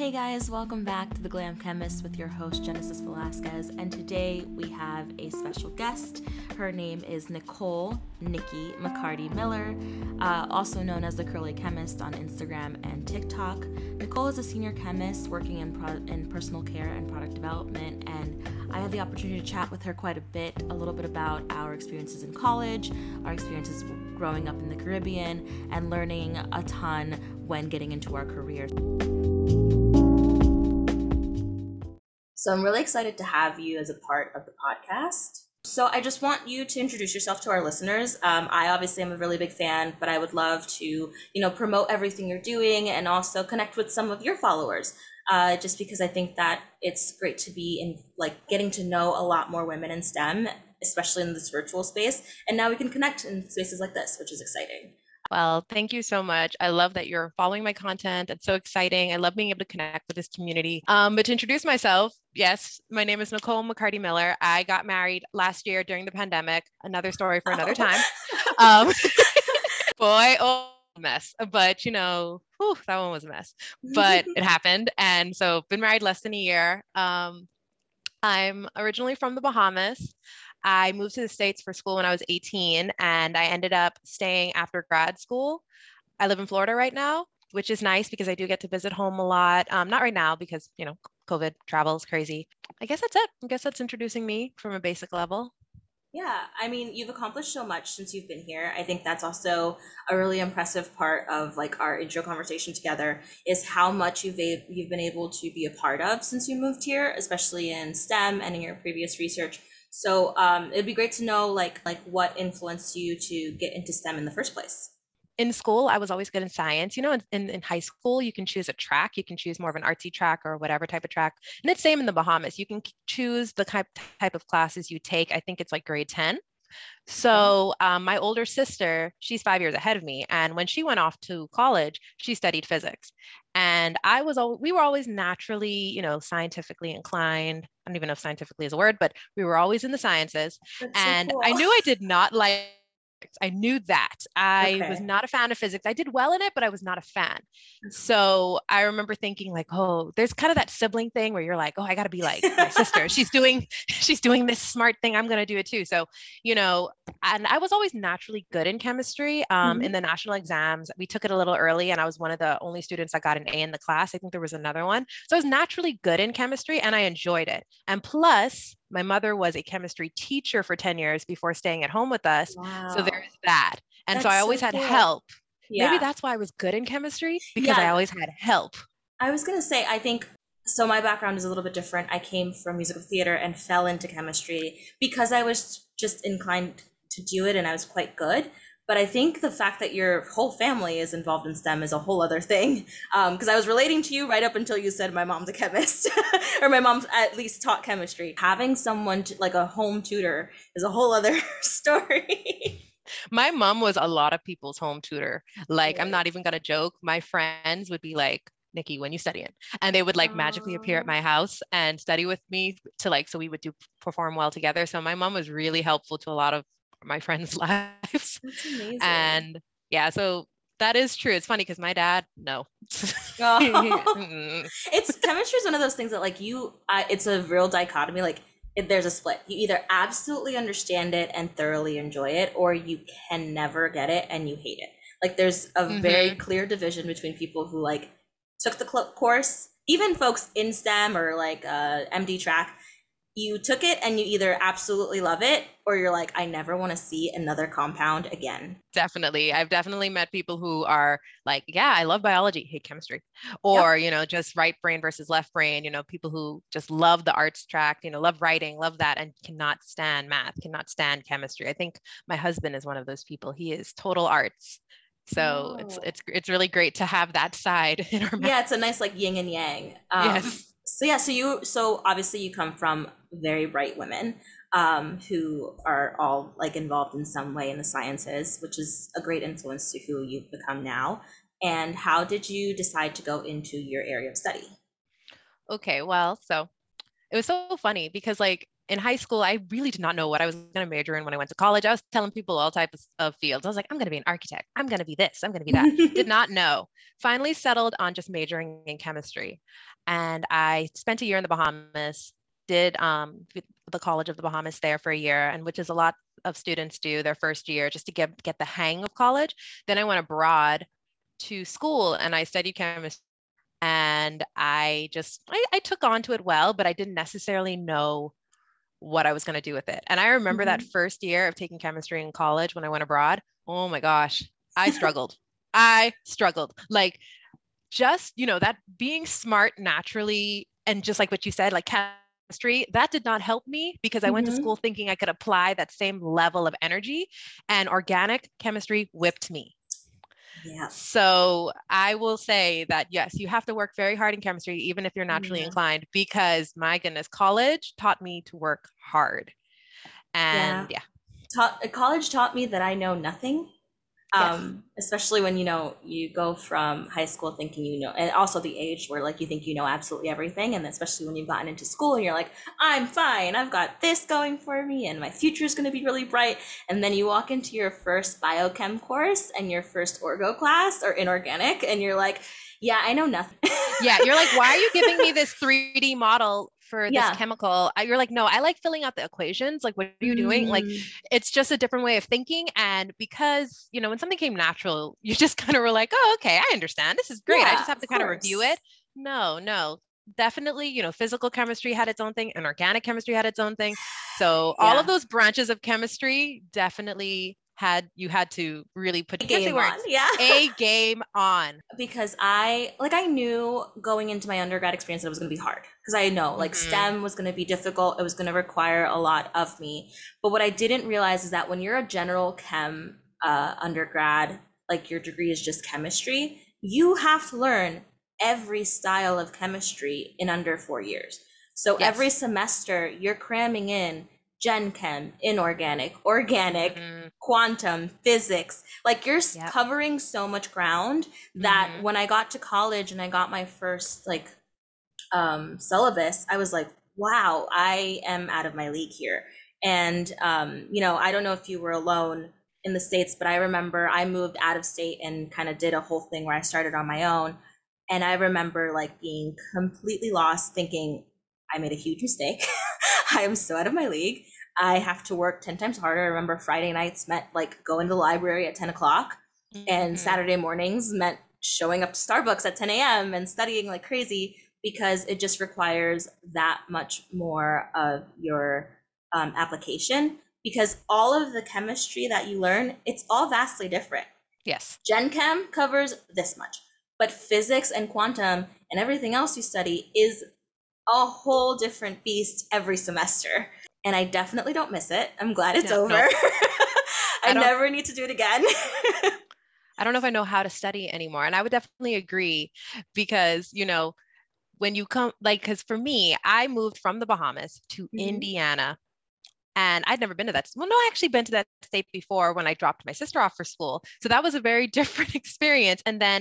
Hey guys, welcome back to The Glam Chemist with your host Genesis Velasquez, and today we have a special guest. Her name is Nicole Nikki McCarty Miller, also known as the Curly Chemist on Instagram and TikTok. Nicole is a senior chemist working in personal care and product development, and I had the opportunity to chat with her quite a little bit about our experiences in college, our experiences growing up in the Caribbean, and learning a ton when getting into our careers. So I'm really excited to have you as a part of the podcast. So I just want you to introduce yourself to our listeners. I obviously am a really big fan, but I would love to, promote everything you're doing and also connect with some of your followers. Just because I think that it's great to be getting to know a lot more women in STEM, especially in this virtual space. And now we can connect in spaces like this, which is exciting. Well, thank you so much. I love that you're following my content. It's so exciting. I love being able to connect with this community. But to introduce myself, yes, my name is Nicole McCarty Miller. I got married last year during the pandemic. Another story for another time. Boy, oh, mess. But that one was a mess. But it happened. And so been married less than a year. I'm originally from the Bahamas. I moved to the States for school when I was 18, and I ended up staying after grad school. I live in Florida right now, which is nice because I do get to visit home a lot. Not right now because, COVID travel is crazy. I guess that's it. I guess that's introducing me from a basic level. Yeah, I mean, you've accomplished so much since you've been here. I think that's also a really impressive part of our intro conversation together is how much you've been able to be a part of since you moved here, especially in STEM and in your previous research. So it'd be great to know what influenced you to get into STEM in the first place. In school, I was always good in science. In high school, you can choose a track. You can choose more of an artsy track or whatever type of track. And it's same in the Bahamas. You can choose the type of classes you take. I think it's like grade 10. So my older sister, she's 5 years ahead of me. And when she went off to college, she studied physics. And we were always naturally, scientifically inclined. I don't even know if scientifically is a word, but we were always in the sciences. That's and so cool. I knew I did not like I knew that. I was not a fan of physics. I did well in it, but I was not a fan. So I remember thinking there's kind of that sibling thing where you're like, oh, I got to be like my sister. She's doing this smart thing. I'm going to do it too. So, and I was always naturally good in chemistry. In the national exams, we took it a little early and I was one of the only students that got an A in the class. I think there was another one. So I was naturally good in chemistry and I enjoyed it. And plus, my mother was a chemistry teacher for 10 years before staying at home with us. Wow. So there's that. And so I always had help. Yeah. Maybe that's why I was good in chemistry because I always had help. I was going to say, I think, so my background is a little bit different. I came from musical theater and fell into chemistry because I was just inclined to do it and I was quite good. But I think the fact that your whole family is involved in STEM is a whole other thing. Because I was relating to you right up until you said my mom's a chemist, or my mom at least taught chemistry. Having someone like a home tutor is a whole other story. My mom was a lot of people's home tutor. I'm not even gonna joke. My friends would be like, Nikki, when you studying? And they would magically appear at my house and study with me so we would perform well together. So my mom was really helpful to a lot of my friends' lives. That's amazing. And yeah, so that is true. It's funny because my dad, no. It's chemistry is one of those things that it's a real dichotomy. There's a split. You either absolutely understand it and thoroughly enjoy it, or you can never get it and you hate it. There's a very clear division between people who took the course, even folks in STEM or MD track. You took it and you either absolutely love it or you're like, I never want to see another compound again. Definitely. I've definitely met people who are like, yeah, I love biology, hate chemistry. Or, just right brain versus left brain, people who just love the arts track, love writing, love that, and cannot stand math, cannot stand chemistry. I think my husband is one of those people. He is total arts. So it's really great to have that side in our Yeah, it's a nice yin and yang. Yes. So obviously you come from very bright women who are all involved in some way in the sciences, which is a great influence to who you've become now. And how did you decide to go into your area of study? Okay, well, so it was so funny because in high school, I really did not know what I was going to major in when I went to college. I was telling people all types of fields. I was like, I'm going to be an architect. I'm going to be this. I'm going to be that. Did not know. Finally settled on just majoring in chemistry. And I spent a year in the Bahamas, did the College of the Bahamas there for a year, and which is a lot of students do their first year just to get the hang of college. Then I went abroad to school and I studied chemistry. And I took on to it well, but I didn't necessarily know what I was going to do with it. And I remember that first year of taking chemistry in college when I went abroad. Oh my gosh, I struggled. I struggled. Like just, that being smart naturally, and just like what you said, like chemistry, that did not help me because I went to school thinking I could apply that same level of energy, and organic chemistry whipped me. Yeah. So I will say that, yes, you have to work very hard in chemistry, even if you're naturally inclined, because my goodness, college taught me to work hard. And college taught me that I know nothing. Especially when, you go from high school thinking, and also the age where like you think you know absolutely everything. And especially when you've gotten into school and you're like, I'm fine, I've got this going for me and my future is going to be really bright. And then you walk into your first biochem course and your first orgo class or inorganic, and you're like, yeah, I know nothing. Yeah, you're like, why are you giving me this 3D model for this chemical? You're like, no, I like filling out the equations. Like, what are you doing? Like, it's just a different way of thinking. And because, when something came natural, you just kind of were like, oh, okay, I understand. This is great. I just have to kind of review it. No, definitely, physical chemistry had its own thing and organic chemistry had its own thing. So all of those branches of chemistry definitely you had to really put a game on. A game on. Because I knew going into my undergrad experience that it was going to be hard, because I know like STEM was going to be difficult. It was going to require a lot of me. But what I didn't realize is that when you're a general chem undergrad, like your degree is just chemistry, you have to learn every style of chemistry in under 4 years. So every semester you're cramming in gen chem, inorganic, organic, quantum, physics. Like you're covering so much ground that when I got to college and I got my first syllabus, I was like, wow, I am out of my league here. And, I don't know if you were alone in the States, but I remember I moved out of state and kind of did a whole thing where I started on my own. And I remember being completely lost, thinking I made a huge mistake. I am so out of my league. I have to work 10 times harder. I remember Friday nights meant going to the library at 10 o'clock and Saturday mornings meant showing up to Starbucks at 10 a.m. and studying like crazy, because it just requires that much more of your application, because all of the chemistry that you learn, it's all vastly different. Yes. Gen Chem covers this much, but physics and quantum and everything else you study is a whole different beast every semester. And I definitely don't miss it. I'm glad it's over. No. I never need to do it again. I don't know if I know how to study anymore. And I would definitely agree, because, when you come, because for me, I moved from the Bahamas to Indiana, and I'd never been to that. Well, no, I actually been to that state before when I dropped my sister off for school. So that was a very different experience. And then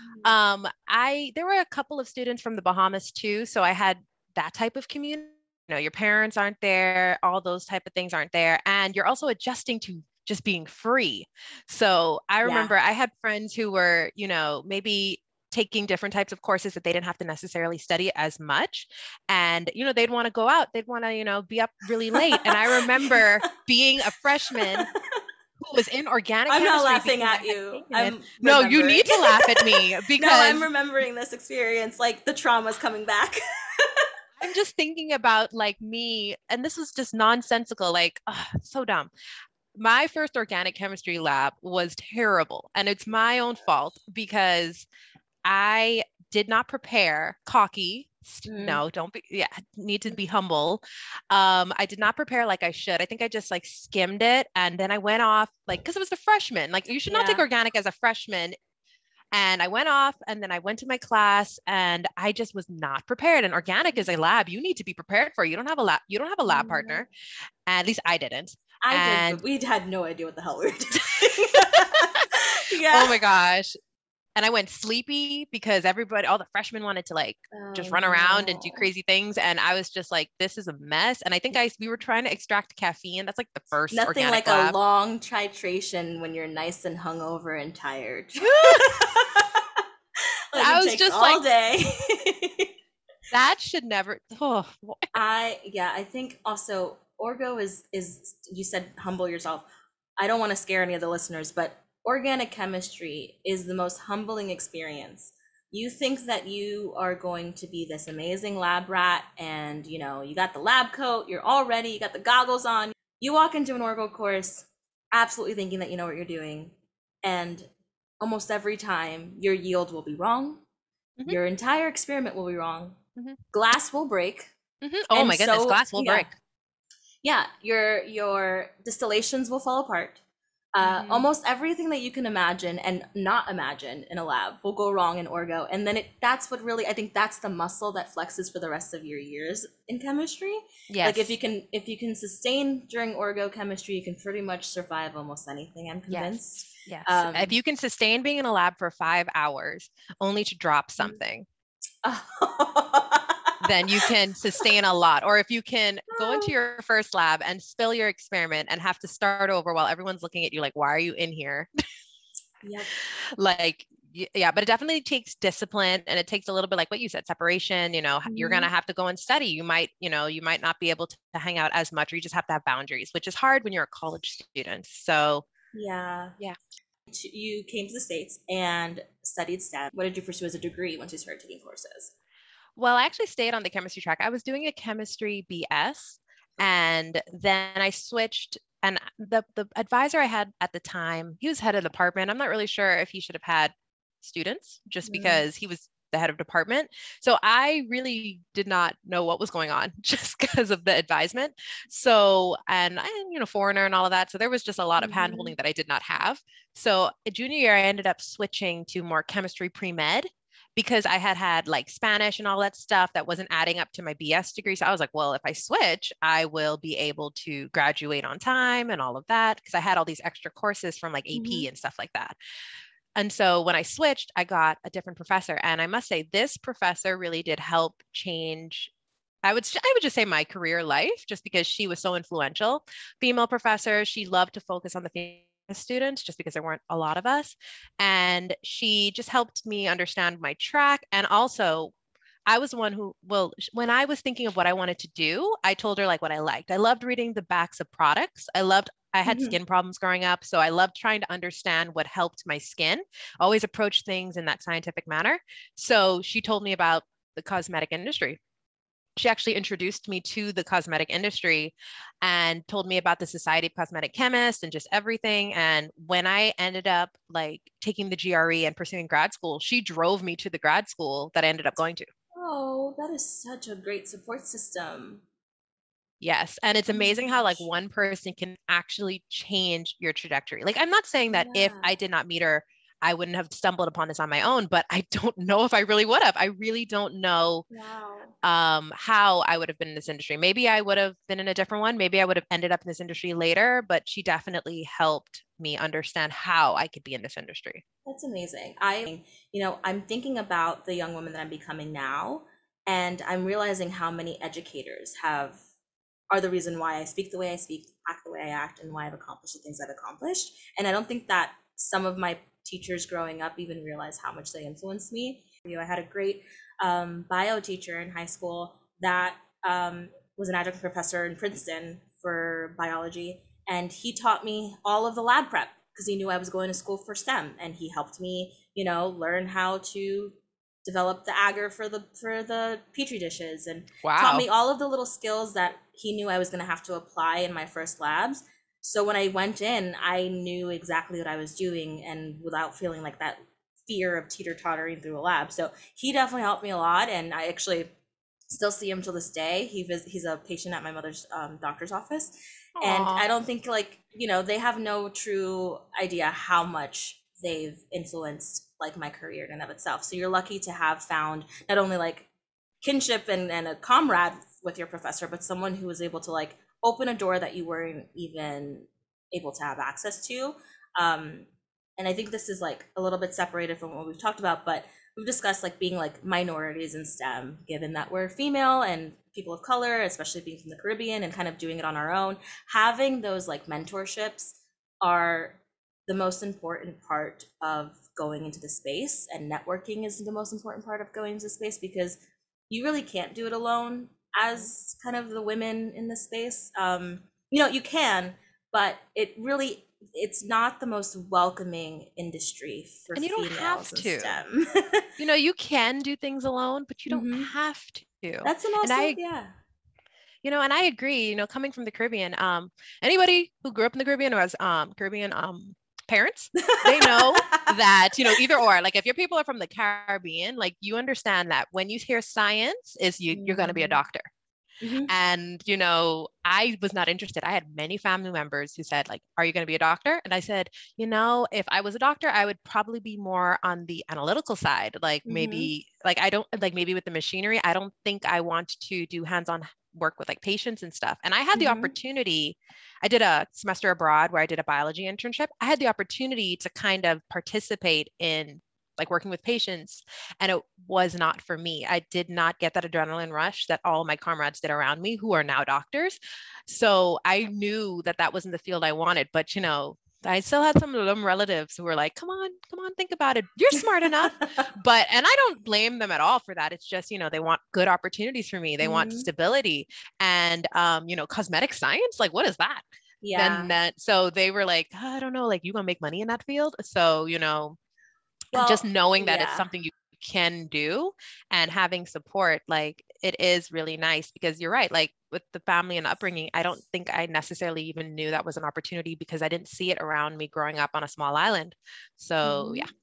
there were a couple of students from the Bahamas too. So I had that type of community. Your parents aren't there, all those type of things aren't there. And you're also adjusting to just being free. So I remember I had friends who were, maybe taking different types of courses that they didn't have to necessarily study as much. And, they'd want to go out, they'd want to, be up really late. And I remember being a freshman who was in organic chemistry. I'm not laughing at you. No, you need to laugh at me, because no, I'm remembering this experience, the trauma's coming back. I'm just thinking about me, and this was just nonsensical, so dumb. My first organic chemistry lab was terrible, and it's my own fault because I did not prepare. Cocky. No, don't be, need to be humble. I did not prepare like I should. I think I just skimmed it, and then I went off because it was a freshman. You should not take organic as a freshman. And I went off, and then I went to my class, and I just was not prepared. And organic is a lab you need to be prepared for. You don't have a lab. You don't have a lab partner. At least I didn't. I did, but we had no idea what the hell we were doing. Oh my gosh. and I went sleepy because everybody, all the freshmen wanted to like Oh just run around and do no. crazy things. And I was just like, this is a mess. And I think we were trying to extract caffeine. That's like the first Nothing organic like a lab. long titration when you're nice and hungover and tired. Like I it was takes just like, all day. that should never, oh, I think also orgo is you said humble yourself. I don't want to scare any of the listeners, but organic chemistry is the most humbling experience. You think that you are going to be this amazing lab rat and you got the lab coat, you're all ready, you got the goggles on. You walk into an orgo course absolutely thinking that you know what you're doing, and almost every time your yield will be wrong, mhm, your entire experiment will be wrong, mhm, glass will break, mhm. Oh and my goodness, so glass will break. yeah, your distillations will fall apart. Mhm. Almost everything that you can imagine and not imagine in a lab will go wrong in orgo, and then that's what really, I think that's the muscle that flexes for the rest of your years in chemistry. Like Yes. if you can sustain during orgo chemistry, you can pretty much survive almost anything, I'm convinced. Yes. Yes. If um you can sustain being in a lab for 5 hours only to drop something, then you can sustain a lot. Or if you can go into your first lab and spill your experiment and have to start over while everyone's looking at you like, why are you in here? Yep. Like, yeah, but it definitely takes discipline, and it takes a little bit like what you said, separation. You're going Mhm. to have to go and study. You might not be able to hang out as much, or you just have to have boundaries, which is hard when you're a college student. So Yeah. yeah. You came to the States and studied STEM. What did you pursue as a degree once you started taking courses? Well, I actually stayed on the chemistry track. I was doing a chemistry BS, and then I switched. And the advisor I had at the time, he was head of department. I'm not really sure if he should have had students just Mm. because he was the head of department. So I really did not know what was going on just because of the advisement. So, and I'm, foreigner and all of that. So there was just a lot of Mhm. handholding that I did not have. So junior year, I ended up switching to more chemistry pre-med because I had had like Spanish and all that stuff that wasn't adding up to my BS degree. So I was like, well, if I switch, I will be able to graduate on time and all of that because I had all these extra courses from like AP Mhm. and stuff like that. And so when I switched, I got a different professor. And I must say, this professor really did help change. I would just say my career life, just because she was so influential. Female professor, she loved to focus on the female students just because there weren't a lot of us. And she just helped me understand my track. And also, I was the one who, well, when I was thinking of what I wanted to do, I told her like what I liked. I loved reading the backs of products. I had Mhm. skin problems growing up. So I loved trying to understand what helped my skin, always approach things in that scientific manner. So she told me about the cosmetic industry. She actually introduced me to the cosmetic industry and told me about the Society of Cosmetic Chemists and just everything. And when I ended up like taking the GRE and pursuing grad school, she drove me to the grad school that I ended up going to. Oh, that is such a great support system. Yes. And it's Oh my amazing how like gosh. one person can actually change your trajectory. Like I'm not saying that if Yeah. I did not meet her, I wouldn't have stumbled upon this on my own, but I don't know if I really would have. I really don't know Wow. how I would have been in this industry. Maybe I would have been in a different one. Maybe I would have ended up in this industry later, but she definitely helped me understand how I could be in this industry. That's amazing. I'm thinking about the young woman that I'm becoming now, and I'm realizing how many educators are the reason why I speak the way I speak, act the way I act, and why I've accomplished the things I've accomplished. And I don't think that some of my teachers growing up even realize how much they influenced me. I had a great bio teacher in high school that was an adjunct professor in Princeton for biology, and he taught me all of the lab prep because he knew I was going to school for STEM, and he helped me, learn how to develop the agar for the petri dishes, and taught Wow. me all of the little skills that he knew I was going to have to apply in my first labs. So when I went in, I knew exactly what I was doing, and without feeling like that fear of teeter tottering through a lab. So he definitely helped me a lot, and I actually still see him till this day. He's a patient at my mother's doctor's office, and Aw. I don't think, like, they have no true idea how much they've influenced like my career in and of itself. So you're lucky to have found not only like kinship and a comrade with your professor, but someone who was able to like open a door that you weren't even able to have access to. Um, and I think this is like a little bit separated from what we've talked about, but we've discussed like being like minorities in STEM, given that we're female and people of color, especially being from the Caribbean and kind of doing it on our own. Having those like mentorships are the most important part of going into the space, and networking is the most important part of going into space, because you really can't do it alone as kind of the women in the space. You know, you can, but it's not the most welcoming industry for And you don't have females in to. STEM. You know, you can do things alone, but you don't Hmm. have to. That's an And also, yeah. and I agree, coming from the Caribbean, anybody who grew up in the Caribbean who has Caribbean parents, they know that, either or, like if your people are from the Caribbean, like you understand that when you hear science is you're going to be a doctor. Mm-hmm. And, I was not interested. I had many family members who said, like, are you going to be a doctor? And I said, if I was a doctor, I would probably be more on the analytical side. Like maybe, like, I don't like maybe with the machinery, I don't think I want to do hands-on work with like patients and stuff. And I had the opportunity, I did a semester abroad where I did a biology internship. I had the opportunity to kind of participate in like working with patients, and it was not for me. I did not get that adrenaline rush that all my comrades did around me who are now doctors. So I knew that that wasn't the field I wanted, but I still had some of them relatives who were like, come on, think about it. You're smart enough. And I don't blame them at all for that. It's just, they want good opportunities for me. They want stability. And, cosmetic science, like, what is that? Yeah. So they were like, I don't know, like, you gonna make money in that field? So, Well, just knowing that it's yeah. something you can do and having support, like it is really nice, because you're right, like with the family and upbringing, I don't think I necessarily even knew that was an opportunity because I didn't see it around me growing up on a small island. So yeah.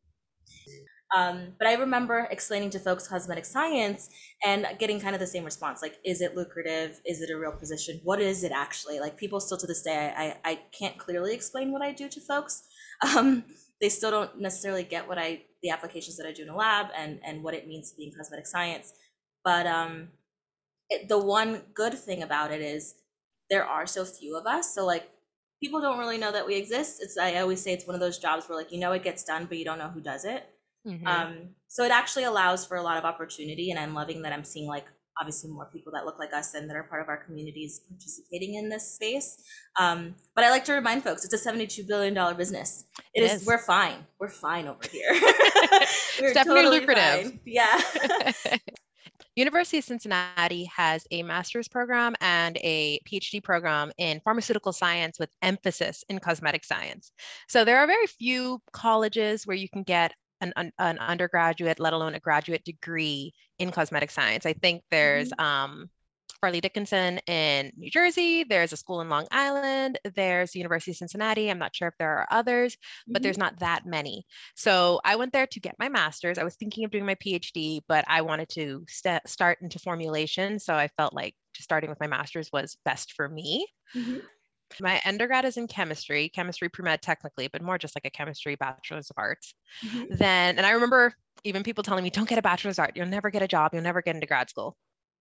But I remember explaining to folks cosmetic science and getting kind of the same response. Like, is it lucrative? Is it a real position? What is it actually? Like, people still to this day, I can't clearly explain what I do to folks. They still don't necessarily get the applications that I do in a lab and what it means to be in cosmetic science. But the one good thing about it is there are so few of us. So like, people don't really know that we exist. I always say it's one of those jobs where like, it gets done, but you don't know who does it. So it actually allows for a lot of opportunity, and I'm loving that I'm seeing like obviously more people that look like us and that are part of our communities participating in this space. But I like to remind folks, it's a $72 billion business. It is. We're fine. We're fine over here. We're definitely totally lucrative. Fine. Yeah. University of Cincinnati has a master's program and a PhD program in pharmaceutical science with emphasis in cosmetic science. So there are very few colleges where you can get an undergraduate, let alone a graduate degree in cosmetic science. I think there's Farley Dickinson in New Jersey. There's a school in Long Island. There's the University of Cincinnati. I'm not sure if there are others, but there's not that many. So I went there to get my master's. I was thinking of doing my PhD, but I wanted to start into formulation. So I felt like just starting with my master's was best for me. My undergrad is in chemistry pre-med technically, but more just like a chemistry bachelor's of arts. And I remember even people telling me, don't get a bachelor's of art. You'll never get a job. You'll never get into grad school.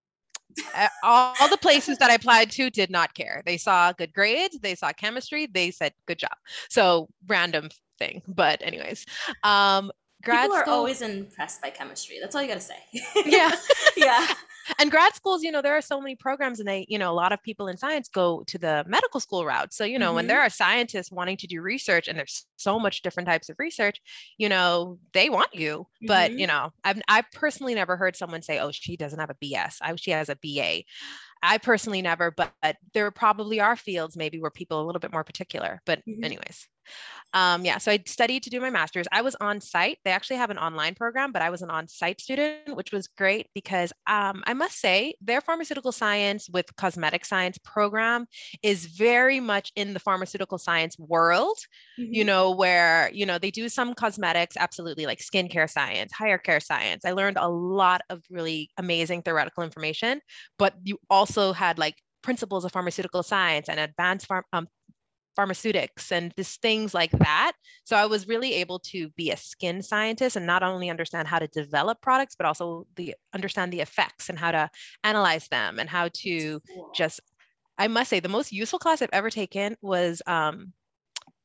All the places that I applied to did not care. They saw good grades. They saw chemistry. They said, good job. So random thing. But anyways, people are always impressed by chemistry. That's all you got to say. Yeah. Yeah. And grad schools, there are so many programs, and they, a lot of people in science go to the medical school route. So, when there are scientists wanting to do research, and there's so much different types of research, they want you. But, I've personally never heard someone say, oh, she doesn't have a BS. She has a BA. I personally never, but there probably are fields maybe where people are a little bit more particular. But anyways. So I studied to do my master's. I was on site. They actually have an online program, but I was an on-site student, which was great because I must say their pharmaceutical science with cosmetic science program is very much in the pharmaceutical science world, where, they do some cosmetics, absolutely, like skincare science, higher care science. I learned a lot of really amazing theoretical information, but you also had like principles of pharmaceutical science and advanced pharmaceutics and just things like that. So I was really able to be a skin scientist and not only understand how to develop products, but also understand the effects and how to analyze them and how to I must say the most useful class I've ever taken was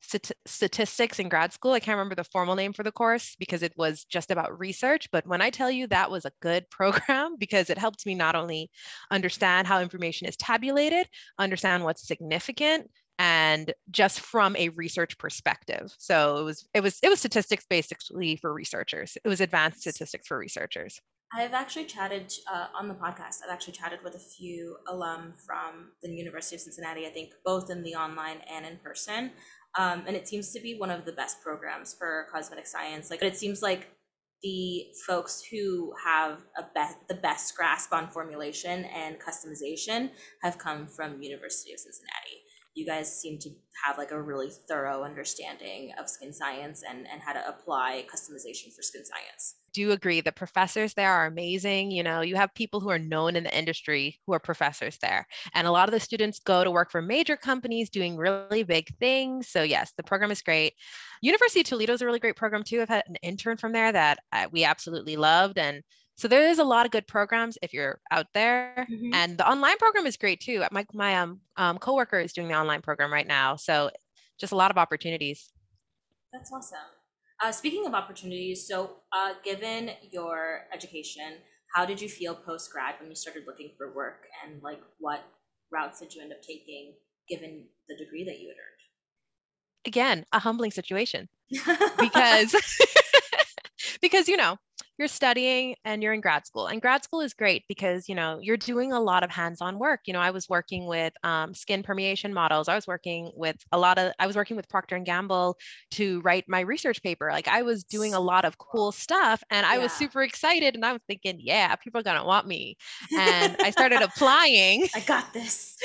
statistics in grad school. I can't remember the formal name for the course because it was just about research. But when I tell you that was a good program because it helped me not only understand how information is tabulated, understand what's significant, and just from a research perspective. So it was statistics basically for researchers. It was advanced statistics for researchers. I've actually chatted on the podcast. I've actually chatted with a few alum from the University of Cincinnati, I think both in the online and in person. And it seems to be one of the best programs for cosmetic science. Like, it seems like the folks who have the best grasp on formulation and customization have come from University of Cincinnati. You guys seem to have like a really thorough understanding of skin science and how to apply customization for skin science. Do agree the professors there are amazing. You know, you have people who are known in the industry who are professors there. And a lot of the students go to work for major companies doing really big things. So yes, the program is great. University of Toledo is a really great program too. I've had an intern from there that we absolutely loved. And so there is a lot of good programs if you're out there. Mm-hmm. And the online program is great too. My coworker is doing the online program right now. So just a lot of opportunities. That's awesome. Speaking of opportunities, so given your education, how did you feel post-grad when you started looking for work, and like what routes did you end up taking given the degree that you had Again, a humbling situation because because you're studying and you're in grad school, and grad school is great because you're doing a lot of hands-on work. I was working with skin permeation models. I was working with Procter and Gamble to write my research paper. Like, I was doing a lot of cool stuff, and I was super excited, and I was thinking, yeah, people are gonna want me. And I started applying. I got this.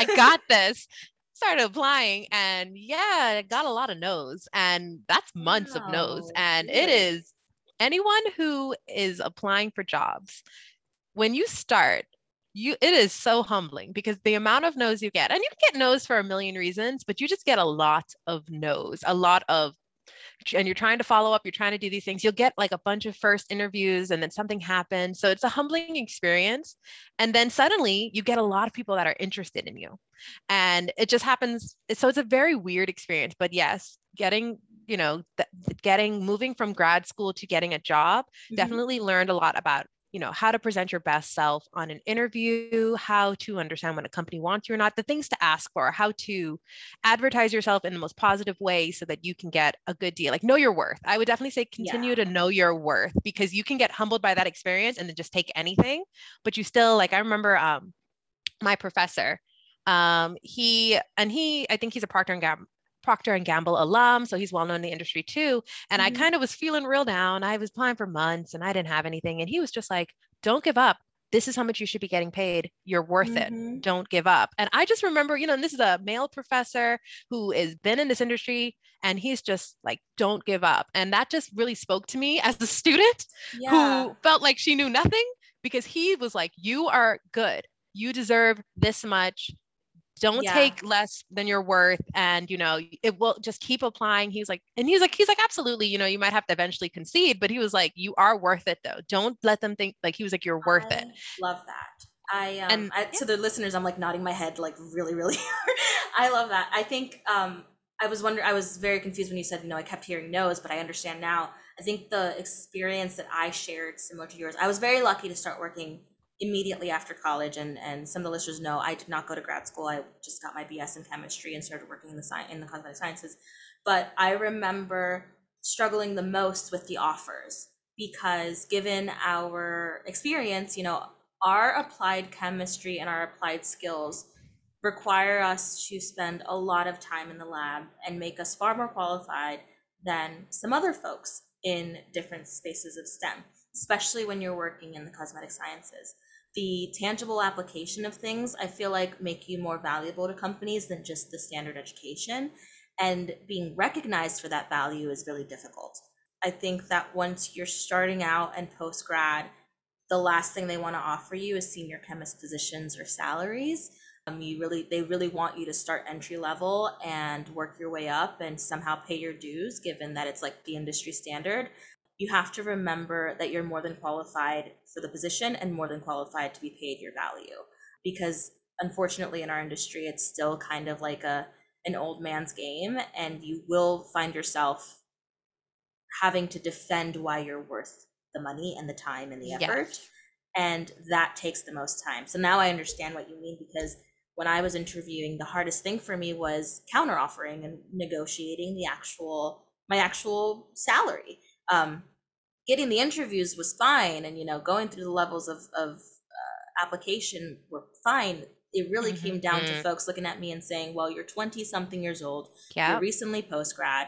Started applying, and yeah, I got a lot of no's, and that's months of no's. And really? It is anyone who is applying for jobs, when you start, it is so humbling because the amount of no's you get, and you can get no's for a million reasons, but you just get a lot of no's, and you're trying to follow up, you're trying to do these things. You'll get like a bunch of first interviews and then something happens. So it's a humbling experience. And then suddenly you get a lot of people that are interested in you. And it just happens. So it's a very weird experience. But yes, moving from grad school to getting a job, definitely learned a lot about how to present your best self on an interview, how to understand when a company wants you or not, the things to ask for, how to advertise yourself in the most positive way so that you can get a good deal. Like, know your worth. I would definitely say continue to know your worth, because you can get humbled by that experience and then just take anything, but you still, like, I remember my professor, I think he's a Procter and Gamble alum, so he's well known in the industry too. And I kind of was feeling real down. I was applying for months and I didn't have anything. And he was just like, "Don't give up. This is how much you should be getting paid. You're worth it. Don't give up." And I just remember, and this is a male professor who has been in this industry, and he's just like, "Don't give up." And that just really spoke to me as a student who felt like she knew nothing, because he was like, "You are good. You deserve this much. Don't take less than you're worth." And, it will just keep applying. He's like, absolutely, you might have to eventually concede, but he was like, "You are worth it though. Don't let them think," like, he was like, "You're worth it." Love that. So the listeners, I'm like nodding my head, like really, really hard. I love that. I think, I was very confused when you said, I kept hearing no's, but I understand now. I think the experience that I shared, similar to yours, I was very lucky to start working immediately after college, and some of the listeners know I did not go to grad school. I just got my BS in chemistry and started working in the cosmetic sciences. But I remember struggling the most with the offers, because given our experience, our applied chemistry and our applied skills require us to spend a lot of time in the lab and make us far more qualified than some other folks in different spaces of STEM, especially when you're working in the cosmetic sciences. The tangible application of things, I feel like, make you more valuable to companies than just the standard education. And being recognized for that value is really difficult. I think that once you're starting out and post-grad, the last thing they want to offer you is senior chemist positions or salaries. They really want you to start entry level and work your way up and somehow pay your dues, given that it's like the industry standard. You have to remember that you're more than qualified for the position and more than qualified to be paid your value. Because unfortunately in our industry, it's still kind of like an old man's game, and you will find yourself having to defend why you're worth the money and the time and the effort. Yes. And that takes the most time. So now I understand what you mean, because when I was interviewing, the hardest thing for me was counter offering and negotiating my actual salary. Getting the interviews was fine, and going through the levels of application were fine. It really came down to folks looking at me and saying, well, you're 20 something years old, you're recently post grad,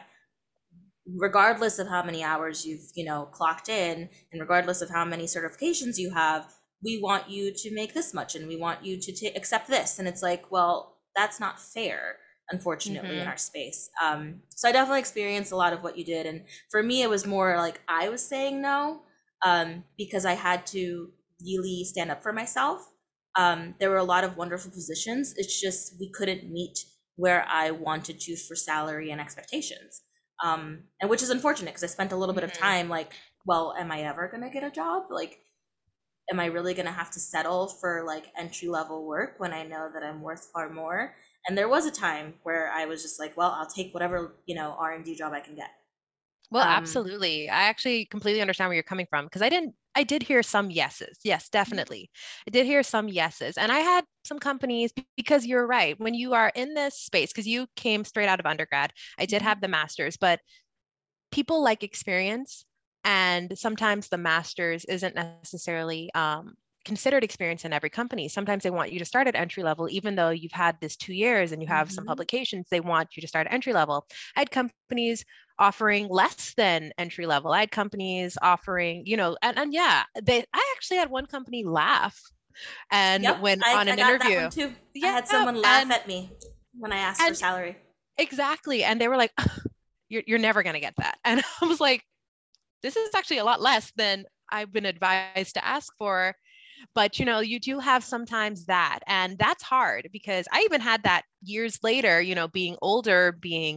regardless of how many hours you've clocked in, and regardless of how many certifications you have, we want you to make this much, and we want you to accept this. And it's like, well, that's not fair, unfortunately, in our space. So I definitely experienced a lot of what you did, and for me it was more like I was saying no, because I had to really stand up for myself. There were a lot of wonderful positions, it's just we couldn't meet where I wanted to for salary and expectations. And which is unfortunate, because I spent a little bit of time like, well, am I ever gonna get a job? Like, am I really gonna have to settle for like entry level work when I know that I'm worth far more? And there was a time where I was just like, well, I'll take whatever R&D job I can get. Well, absolutely. I actually completely understand where you're coming from, because I did hear some yeses. Yes, definitely. I did hear some yeses. And I had some companies, because you're right, when you are in this space, because you came straight out of undergrad, I did have the master's, but people like experience. And sometimes the master's isn't necessarily considered experience in every company. Sometimes they want you to start at entry level, even though you've had this 2 years and you have some publications, they want you to start at entry level. I had companies offering less than entry level. I had companies offering, and yeah, I actually had one company laugh. And when on an interview, that one too. I had someone laugh at me when I asked for salary. Exactly. And they were like, you're never going to get that. And I was like, this is actually a lot less than I've been advised to ask for. But, you do have sometimes that, and that's hard, because I even had that years later, being older,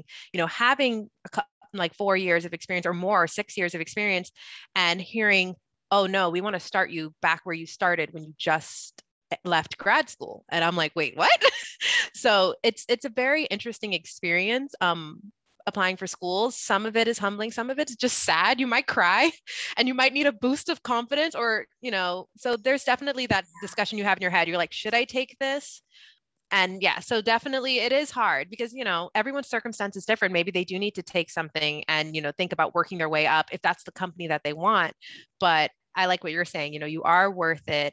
having like 4 years of experience or more, 6 years of experience, and hearing, oh no, we want to start you back where you started when you just left grad school. And I'm like, wait, what? So it's a very interesting experience. Applying for schools. Some of it is humbling. Some of it's just sad. You might cry and you might need a boost of confidence, or, so there's definitely that discussion you have in your head. You're like, should I take this? And yeah, so definitely it is hard, because, everyone's circumstance is different. Maybe they do need to take something and, think about working their way up if that's the company that they want. But I like what you're saying, you are worth it.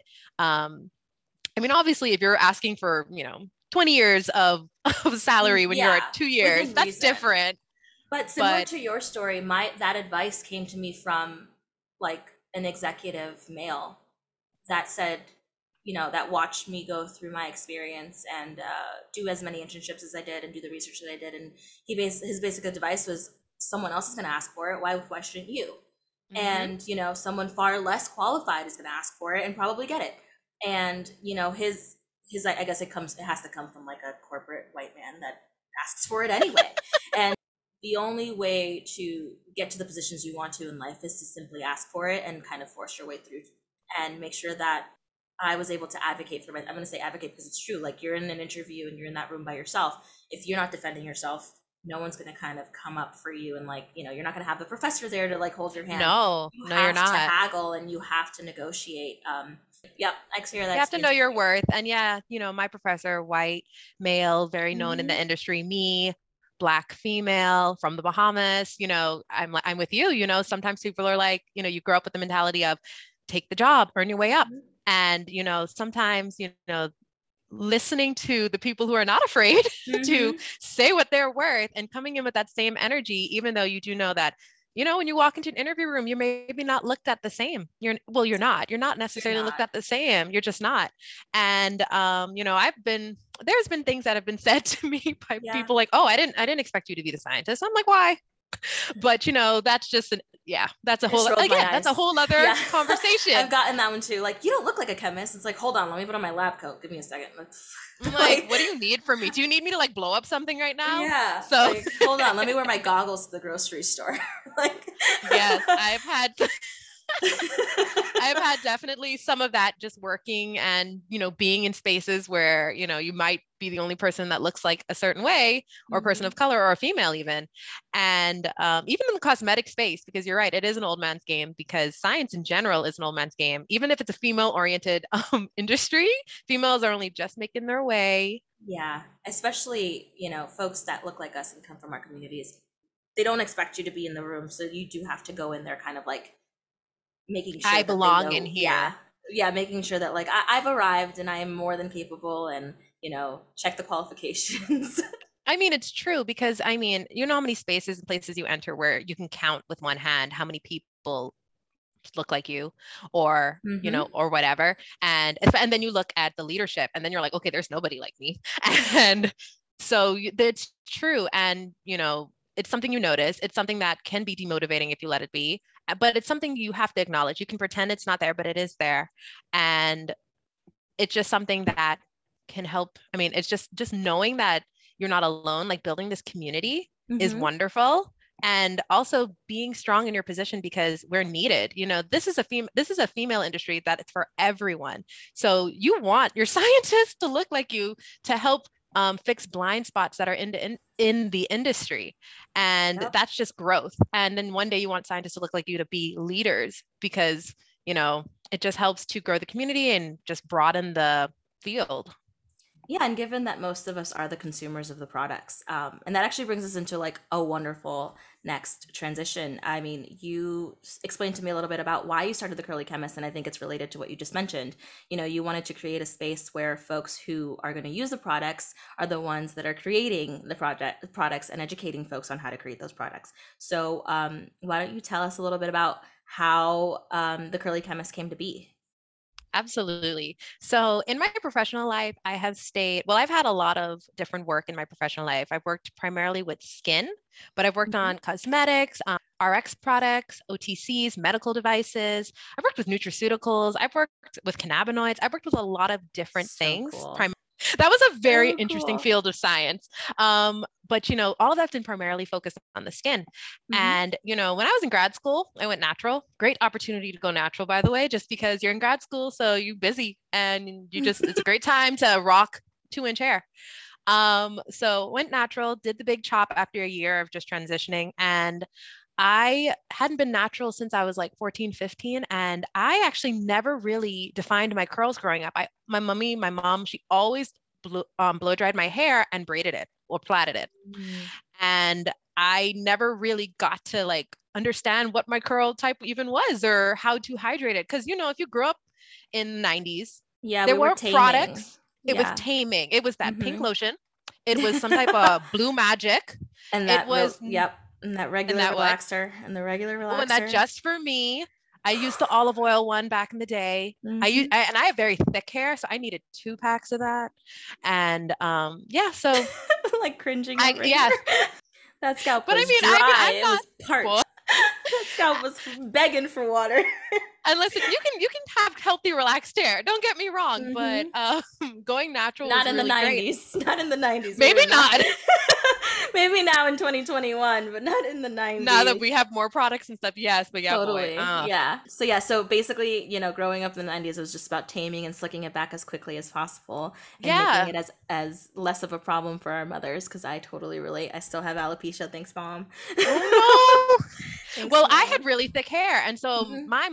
Obviously if you're asking for, 20 years of salary when you're at 2 years, that's different. But similar to your story, that advice came to me from like an executive male that said, that watched me go through my experience and do as many internships as I did and do the research that I did. And his basic advice was, someone else is going to ask for it. Why shouldn't you? And, someone far less qualified is going to ask for it and probably get it. And, his, I guess it has to come from like a corporate white man that asks for it anyway. And the only way to get to the positions you want to in life is to simply ask for it and kind of force your way through, and make sure that I was able to advocate for I'm going to say advocate because it's true. Like, you're in an interview and you're in that room by yourself. If you're not defending yourself, no one's going to kind of come up for you. And like, you're not going to have the professor there to like hold your hand. No, you're not. You have to haggle and you have to negotiate. Yep, I hear that. You have to know your worth. And yeah, my professor, white, male, very known in the industry. Me, Black female from the Bahamas, I'm with you, sometimes people are like, you grow up with the mentality of take the job, earn your way up. And, sometimes, listening to the people who are not afraid to say what they're worth and coming in with that same energy, even though you do know that, when you walk into an interview room, you're maybe not looked at the same. You're not necessarily looked at the same. You're just not. And, there's been things that have been said to me by people like, oh, I didn't expect you to be the scientist. I'm like, why? But that's just that's a whole other conversation. I've gotten that one too. Like, you don't look like a chemist. It's like, hold on, let me put on my lab coat. Give me a second. I'm like, what do you need from me? Do you need me to like blow up something right now? Yeah. So like, hold on, let me wear my goggles to the grocery store. Like, yes, I've had I've had definitely some of that just working and, being in spaces where, you might be the only person that looks like a certain way, or a person of color, or a female even. And even in the cosmetic space, because you're right, it is an old man's game, because science in general is an old man's game. Even if it's a female oriented industry, females are only just making their way. Yeah, especially, folks that look like us and come from our communities. They don't expect you to be in the room, so you do have to go in there kind of like making sure I that they belong know, in here. yeah, making sure that like I've arrived and I am more than capable, and check the qualifications. I mean, it's true, because how many spaces and places you enter where you can count with one hand how many people look like you, or or whatever, and then you look at the leadership and then you're like, okay, there's nobody like me. And so it's true. And it's something you notice. It's something that can be demotivating if you let it be, but it's something you have to acknowledge. You can pretend it's not there, but it is there. And it's just something that can help. I mean, it's just knowing that you're not alone, like building this community is wonderful. And also being strong in your position, because we're needed. This is a female industry that it's for everyone. So you want your scientists to look like you, to help fix blind spots that are in the industry. And that's just growth. And then one day you want scientists to look like you, to be leaders, because, it just helps to grow the community and just broaden the field. Yeah, and given that most of us are the consumers of the products, and that actually brings us into like a wonderful next transition. I mean, you explained to me a little bit about why you started the Curly Chemist, and I think it's related to what you just mentioned. You wanted to create a space where folks who are going to use the products are the ones that are creating the products and educating folks on how to create those products. So why don't you tell us a little bit about how the Curly Chemist came to be? Absolutely. So in my professional life, I've had a lot of different work in my professional life. I've worked primarily with skin, but I've worked on cosmetics, RX products, OTCs, medical devices. I've worked with nutraceuticals. I've worked with cannabinoids. I've worked with a lot of different things. Cool. That was a very interesting field of science. But all of that's been primarily focused on the skin. And when I was in grad school, I went natural. Great opportunity to go natural, by the way, just because you're in grad school, so you're busy and it's a great time to rock 2-inch hair. So went natural, did the big chop after a year of just transitioning. And I hadn't been natural since I was like 14, 15. And I actually never really defined my curls growing up. My mom, she always blow dried my hair and braided it or plaited it. And I never really got to like understand what my curl type even was, or how to hydrate it. Cause if you grew up in the 90s, there were products. It was taming. It was that pink lotion. It was some type of blue magic. And that was, and that regular relaxer. And the regular relaxer. Oh, and that just for me. I used the olive oil one back in the day. And I have very thick hair, so I needed 2 packs of that. And so like cringing. Yeah, that scalp was dry. It was parched. That scalp was begging for water. And listen, you can have healthy, relaxed hair. Don't get me wrong, but going natural not was in really the 90s. Great. Not in the 90s. Maybe not. Maybe now in 2021, but not in the 90s. Now that we have more products and stuff, yes, but yeah, totally. Boy. Yeah. So basically, growing up in the 90s, it was just about taming and slicking it back as quickly as possible, and making it as less of a problem for our mothers. Because I totally relate. I still have alopecia. Thanks, Mom. Oh no. Thanks, well, Mom. I had really thick hair, and so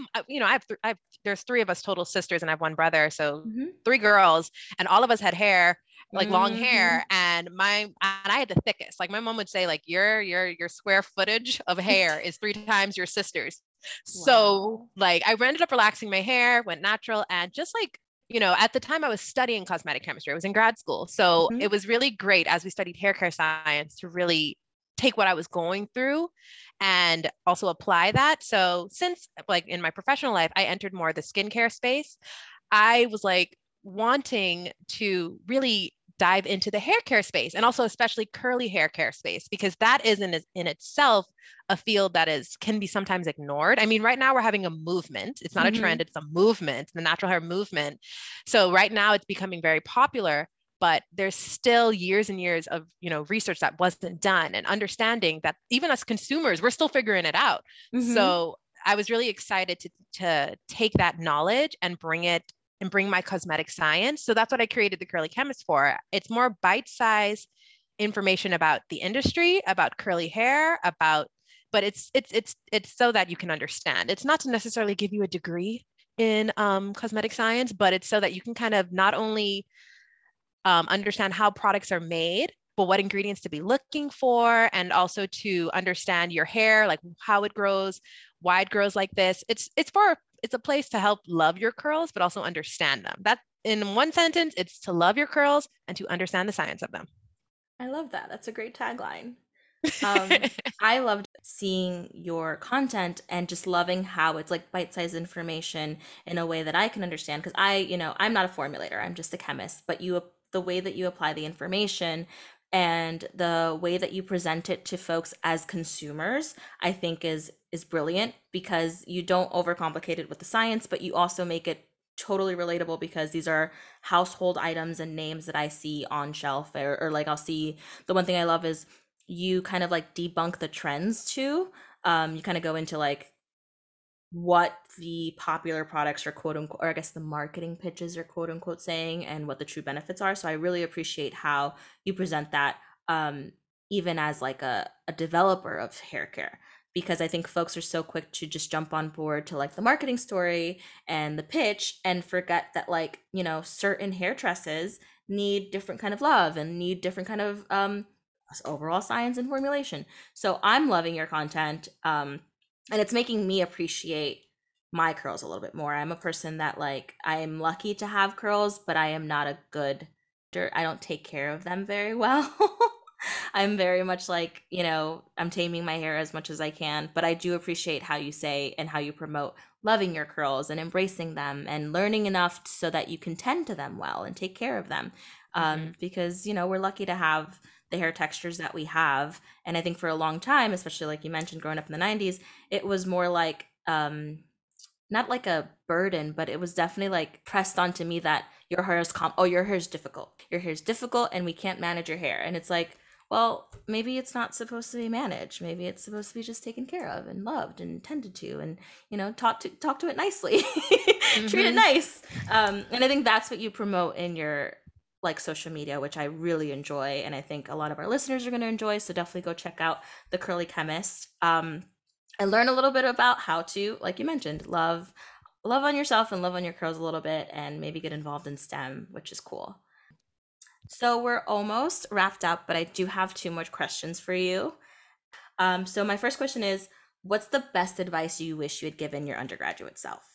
there's 3 of us total sisters, and I have 1 brother, so 3 girls, and all of us had hair, like long hair, and I had the thickest. Like my mom would say, like your square footage of hair is 3 times your sister's. Wow. So like I ended up relaxing my hair, went natural, and just like at the time I was studying cosmetic chemistry. I was in grad school, so it was really great as we studied hair care science to really take what I was going through and also apply that. So since like in my professional life, I entered more of the skincare space, I was like wanting to really dive into the hair care space, and also especially curly hair care space, because that is in itself a field that can be sometimes ignored. I mean, right now we're having a movement. It's not a trend, it's a movement, the natural hair movement. So right now it's becoming very popular, but there's still years and years of research that wasn't done, and understanding that even as consumers, we're still figuring it out. So I was really excited to take that knowledge and bring my cosmetic science. So that's what I created the Curly Chemist for. It's more bite-sized information about the industry, about curly hair, but it's so that you can understand. It's not to necessarily give you a degree in cosmetic science, but it's so that you can kind of not only understand how products are made, but what ingredients to be looking for, and also to understand your hair, like how it grows, why it grows like this. It's a place to help love your curls, but also understand them. That, in one sentence, it's to love your curls and to understand the science of them. I love that. That's a great tagline. I loved seeing your content and just loving how it's like bite-sized information in a way that I can understand. Because I'm not a formulator, I'm just a chemist, but the way that you apply the information and the way that you present it to folks as consumers, I think is brilliant, because you don't overcomplicate it with the science, but you also make it totally relatable, because these are household items and names that I see on shelf, or like I'll see. The one thing I love is you kind of like debunk the trends too. You kind of go into like what the popular products are, quote unquote, or I guess the marketing pitches are, quote unquote, saying, and what the true benefits are. So I really appreciate how you present that, even as like a developer of hair care, because I think folks are so quick to just jump on board to like the marketing story and the pitch and forget that, like, certain hairdresses need different kind of love and need different kind of overall science and formulation. So I'm loving your content. And it's making me appreciate my curls a little bit more. I'm a person that, like, I'm lucky to have curls, but I am not I don't take care of them very well. I'm very much like, I'm taming my hair as much as I can, but I do appreciate how you say and how you promote loving your curls and embracing them and learning enough so that you can tend to them well and take care of them. Because, we're lucky to have the hair textures that we have. And I think for a long time, especially like you mentioned, growing up in the 90s, it was more like, not like a burden, but it was definitely like pressed onto me that your hair is your hair is difficult. Your hair is difficult and we can't manage your hair. And it's like, well, maybe it's not supposed to be managed. Maybe it's supposed to be just taken care of and loved and tended to, and talk to it nicely, treat it nice. And I think that's what you promote in your like social media, which I really enjoy, and I think a lot of our listeners are going to enjoy. So definitely go check out the Curly Chemist, and learn a little bit about how to, like you mentioned, love on yourself and love on your curls a little bit, and maybe get involved in STEM, which is cool. So we're almost wrapped up, but I do have 2 more questions for you. So my first question is, what's the best advice you wish you had given your undergraduate self?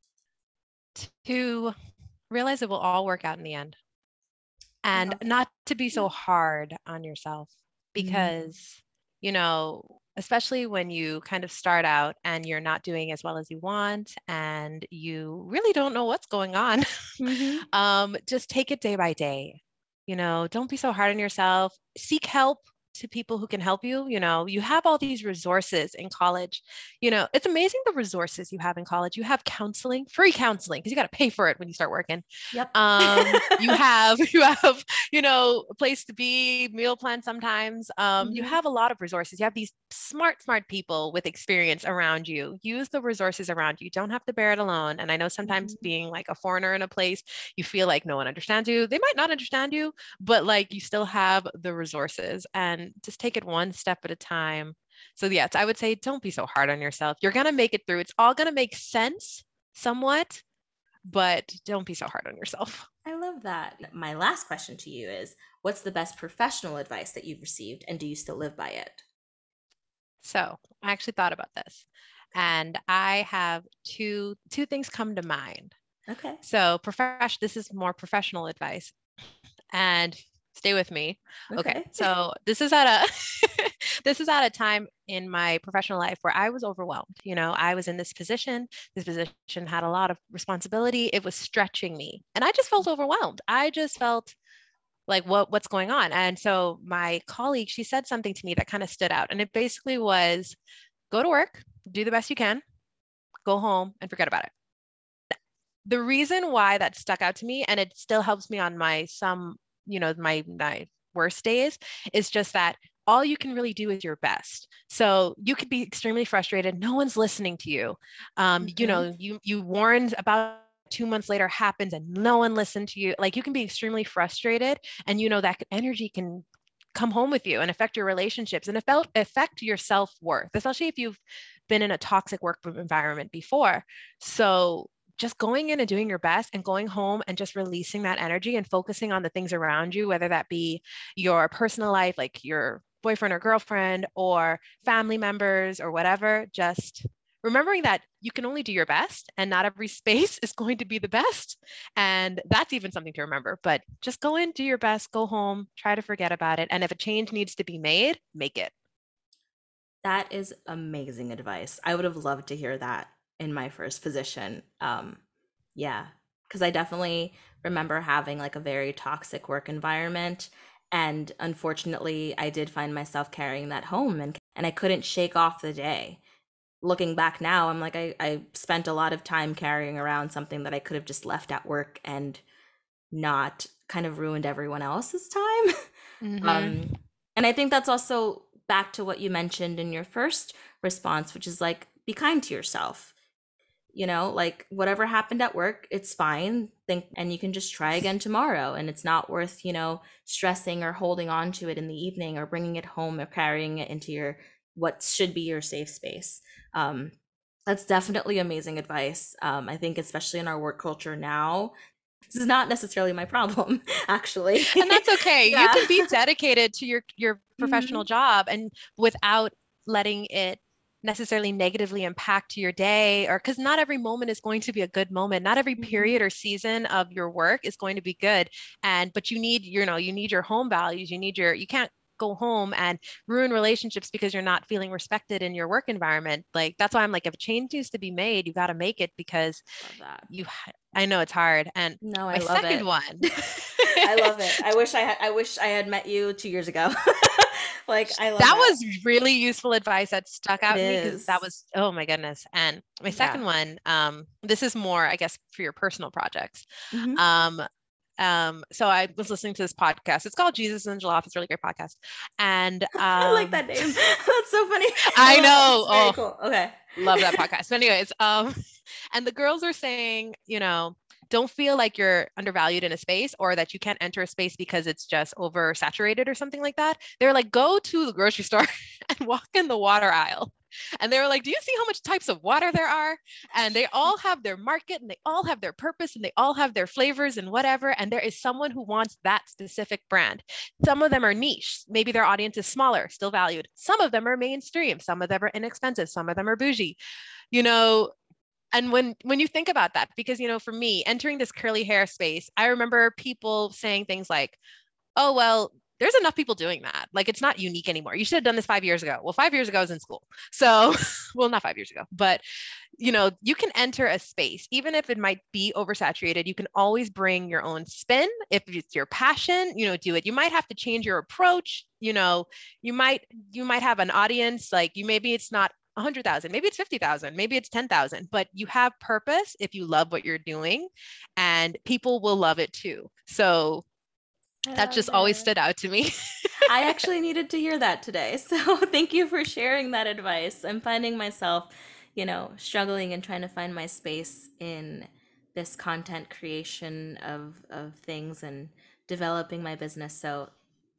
To realize it will all work out in the end, and not to be so hard on yourself, because, especially when you kind of start out and you're not doing as well as you want and you really don't know what's going on, just take it day by day. Don't be so hard on yourself. Seek help to people who can help you. You have all these resources in college. It's amazing the resources you have in college. You have free counseling, because you got to pay for it when you start working. Yep. You have a place to be, meal plan sometimes. You have a lot of resources. You have these smart people with experience around you. Use the resources around you. You don't have to bear it alone. And I know sometimes being like a foreigner in a place, you feel like no one understands you. They might not understand you, but like you still have the resources, and just take it one step at a time. So yes, I would say don't be so hard on yourself. You're going to make it through. It's all going to make sense somewhat, but don't be so hard on yourself. I love that. My last question to you is, what's the best professional advice that you've received, and do you still live by it? So I actually thought about this, and I have two things come to mind. Okay. So this is more professional advice, and stay with me. Okay. So this is at a time in my professional life where I was overwhelmed. I was in this position. This position had a lot of responsibility. It was stretching me, and I just felt overwhelmed. I just felt like, what's going on? And so my colleague, she said something to me that kind of stood out. And it basically was, go to work, do the best you can, go home and forget about it. The reason why that stuck out to me, and it still helps me on my worst days, is just that all you can really do is your best. So you could be extremely frustrated. No one's listening to you. You warned about 2 months later happens and no one listened to you. Like you can be extremely frustrated, and that energy can come home with you and affect your relationships and affect your self-worth, especially if you've been in a toxic work environment before. So just going in and doing your best and going home and just releasing that energy and focusing on the things around you, whether that be your personal life, like your boyfriend or girlfriend or family members or whatever, just remembering that you can only do your best and not every space is going to be the best. And that's even something to remember, but just go in, do your best, go home, try to forget about it. And if a change needs to be made, make it. That is amazing advice. I would have loved to hear that in my first position. Yeah, because I definitely remember having like a very toxic work environment. And unfortunately, I did find myself carrying that home, and I couldn't shake off the day. Looking back now, I'm like, I spent a lot of time carrying around something that I could have just left at work and not kind of ruined everyone else's time. Mm-hmm. um, and I think that's also back to what you mentioned in your first response, which is like, be kind to yourself. Like whatever happened at work, it's fine. And you can just try again tomorrow. And it's not worth, stressing or holding on to it in the evening or bringing it home or carrying it into what should be your safe space. That's definitely amazing advice. I think, especially in our work culture now, this is not necessarily my problem, actually. And that's okay. You Yeah. can be dedicated to your professional Mhm. job and without letting it necessarily negatively impact your day, or because not every moment is going to be a good moment. Not every Mhm. period or season of your work is going to be good. But you need, you need your home values. You can't go home and ruin relationships because you're not feeling respected in your work environment. Like that's why I'm like, if a change needs to be made, you got to make it, because Love that. you I know it's hard. And No, my I love second it. one. I love it. I wish I had met you 2 years ago. Like, I love That that. was really useful advice that stuck It out to me, because that is. was, oh my goodness. And my Yeah. second one, this is more, I guess, for your personal projects. Hmm. Um, so I was listening to this podcast. It's called Jesus and Jollof. It's a really great podcast. And I like that name. That's so funny. I I love that. know, It's very oh, cool. Okay. love that podcast. So anyways, and the girls are saying, don't feel like you're undervalued in a space, or that you can't enter a space because it's just oversaturated or something like that. They're like, go to the grocery store and walk in the water aisle. And they were like, do you see how much types of water there are? And they all have their market, and they all have their purpose, and they all have their flavors and whatever. And there is someone who wants that specific brand. Some of them are niche. Maybe their audience is smaller, still valued. Some of them are mainstream. Some of them are inexpensive. Some of them are bougie. You know, and when you think about that, because for me, entering this curly hair space, I remember people saying things like, oh well, there's enough people doing that, like it's not unique anymore, you should have done this 5 years ago. Well, 5 years ago I was in school, so well, not 5 years ago, but you can enter a space even if it might be oversaturated. You can always bring your own spin. If it's your passion, do it. You might have to change your approach. You might have an audience, like maybe it's not 100,000, maybe it's 50,000, maybe it's 10,000, but you have purpose if you love what you're doing, and people will love it too. So I that love just always it. stood out to me. I actually needed to hear that today. So thank you for sharing that advice. I'm finding myself, struggling and trying to find my space in this content creation of things and developing my business. So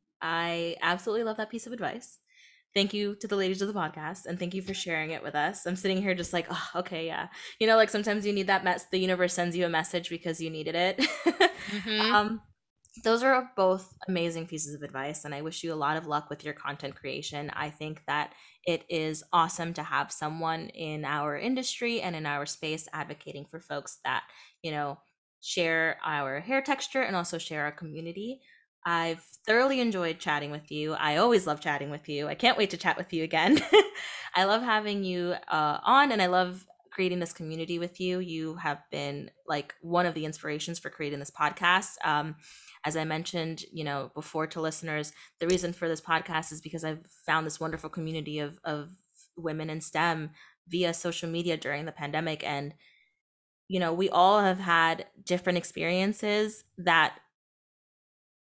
I absolutely love that piece of advice. Thank you to the ladies of the podcast, and thank you for sharing it with us. I'm sitting here just like, oh, okay, yeah. Like sometimes you need that the universe sends you a message because you needed it. Hmm. um, those are both amazing pieces of advice, and I wish you a lot of luck with your content creation. I think that it is awesome to have someone in our industry and in our space advocating for folks that, share our hair texture and also share our community. I've thoroughly enjoyed chatting with you. I always love chatting with you. I can't wait to chat with you again. I love having you on, and I love creating this community with you. You have been like one of the inspirations for creating this podcast. As I mentioned, before to listeners, the reason for this podcast is because I've found this wonderful community of women in STEM via social media during the pandemic. And, we all have had different experiences that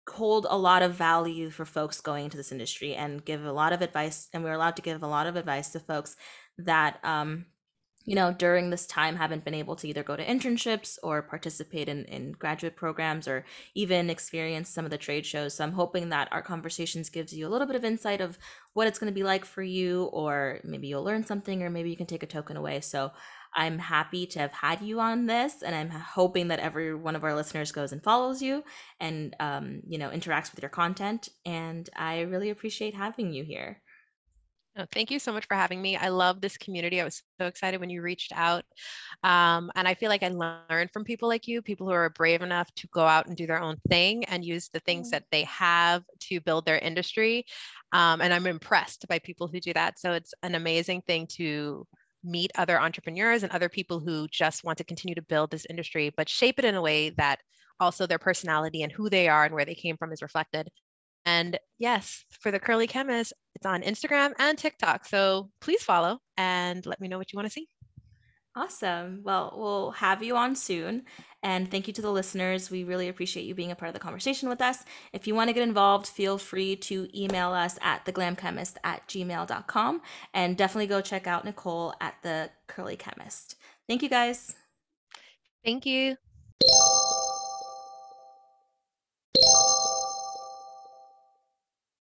hold a lot of value for folks going into this industry and give a lot of advice. And we're allowed to give a lot of advice to folks that, during this time haven't been able to either go to internships or participate in graduate programs or even experience some of the trade shows. So I'm hoping that our conversations gives you a little bit of insight of what it's going to be like for you, or maybe you'll learn something, or maybe you can take a token away. So I'm happy to have had you on this, and I'm hoping that every one of our listeners goes and follows you and interacts with your content. And I really appreciate having you here. Oh, thank you so much for having me. I love this community. I was so excited when you reached out. And I feel like I learned from people like you, people who are brave enough to go out and do their own thing and use the things that they have to build their industry. And I'm impressed by people who do that. So it's an amazing thing to meet other entrepreneurs and other people who just want to continue to build this industry, but shape it in a way that also their personality and who they are and where they came from is reflected. And yes, for the Curly Chemist, it's on Instagram and TikTok. So please follow and let me know what you want to see. Awesome. Well, we'll have you on soon. And thank you to the listeners. We really appreciate you being a part of the conversation with us. If you want to get involved, feel free to email us at theglamchemist@gmail.com. And definitely go check out Nicole at the Curly Chemist. Thank you guys. Thank you.